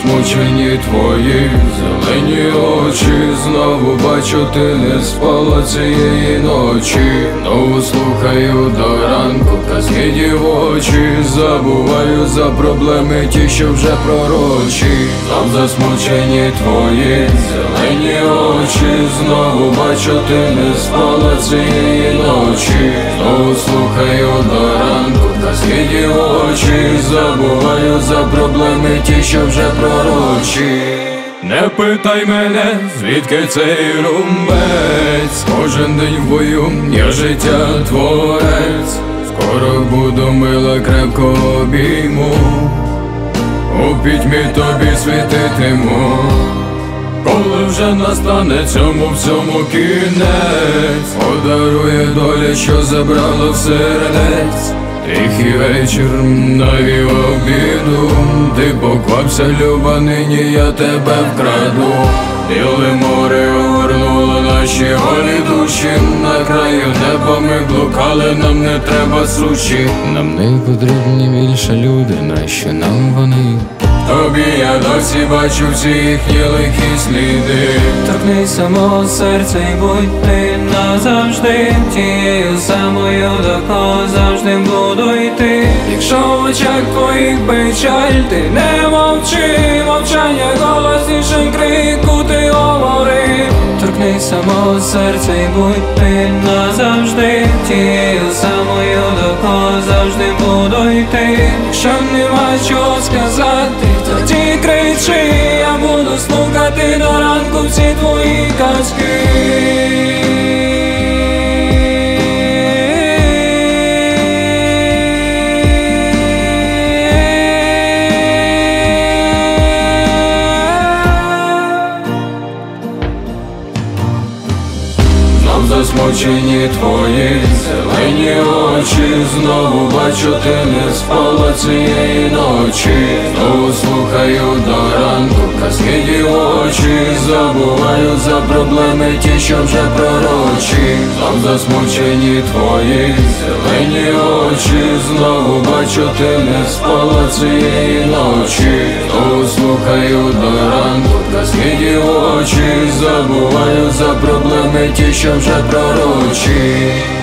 засмучені твої зелені очі. Знову бачу, ти не спала цієї ночі. Знову слухаю до ранку казки дівочі. Забуваю за проблеми ті, що вже пророчі. Знов засмучені твої зелені очі. Знову бачу, ти не спала цієї ночі. Знову слухаю до ранку казки дівочі. Забуваю за проблеми ті, що вже пророчі. Не питай мене, звідки цей румбець. Кожен день в бою, я життя творець. Скоро буду мила, крепко обійму. У пітьмі тобі світитиму. Коли вже настане цьому всьому кінець, подарує доля, що забрала в сердець. Тихий вечір навів обіду. Ти поквапся, люба, нині я тебе вкраду. Біле море огорнуло наші голі душі. На краю неба ми блукали, нам не треба суші. Нам не потрібні більше люди, нащо нам вони? Тобі я досі бачу всі їхні лихі сліди. Торкнися мого серця і будь ти назавжди тією самою, до кого завжди буду йти. Якщо в очах твоїх печаль, ти не мовчи. Мовчання голоснішим крику, ти говори. Торкнися мого серця і будь ти назавжди тією самою, до кого завжди буду йти. Якщо нема чого сказати, тоді кричи, я буду слухати до ранку всі твої казки. Знов засмучені твої зелені очі. Знову бачу, ти не спала цієї ночі. Знову слухаю до ранку казки дівочі. Забуваю за проблеми ті, що вже пророчі. Знов засмучені твої зелені очі. Знову бачу, ти не спала цієї ночі. Знову слухаю до ранку казки дівочі. Забуваю за проблеми ті, що вже пророчі.